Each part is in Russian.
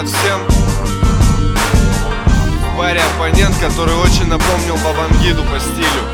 привет всем. В паре оппонент, который очень напомнил Бабангиду по стилю.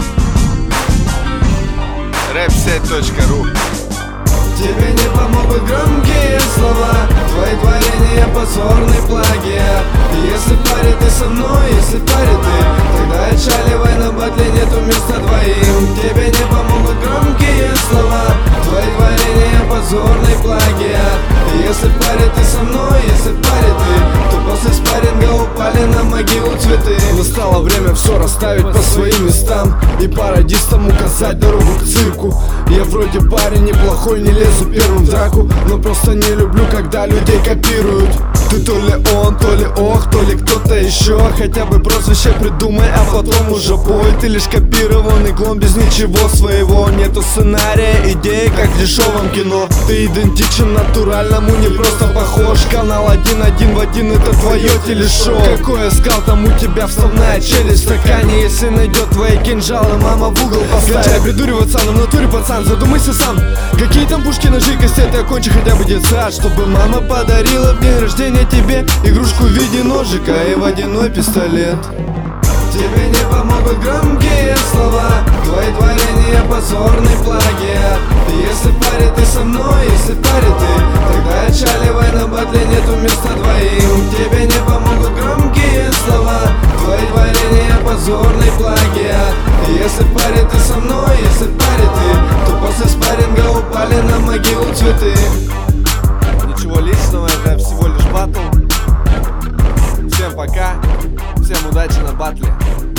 Rapset.ru. Тебе не помогут громкие слова, твои творения позорный плагиат. Если в паре ты со мной, если в паре ты, тогда отчаливай, на батле нету места двоим. Тебе не помогут громкие слова, твои творения позорный плагиат. Если в паре ты со мной, если в паре ты, то после спарринга упали на могилу цветы. Настало время все расставить по своим местам и пародистам указать дорогу к цирку. Я вроде парень неплохой, не лезу первым в драку, но просто не люблю, когда людей копируют. Ты то ли он, то ли ох, то ли кто-то еще. Хотя бы прозвище придумай, а потом уже пой. Ты лишь копированный клон без ничего своего. Нету сценария, идеи, как в дешевом кино. Ты идентичен натуральному, не просто похож. Канал 1 в 1, это твое телешоу. Какой скал, там у тебя вставная челюсть в стакане. Если найдет твои кинжалы, мама в угол поставит. Кончай придуриваться, но в натуре, пацан, задумайся сам. Какие там пушки, ножи, кастеты, окончи хотя бы детсад. Чтобы мама подарила в день рождения тебе игрушку в виде ножика и водяной пистолет. Тебе не помогут громкие слова, твои творения позорный плагиат. Если в паре ты со мной, если в паре ты, тогда отчаливай, на батле нету места двоим. Тебе не помогут громкие слова, твои творения позорный плагиат. Если в паре ты со мной, если в паре ты, то после спарринга упали на могилу цветы. Ничего личного, это всего лишь батл. Всем пока, всем удачи на батле.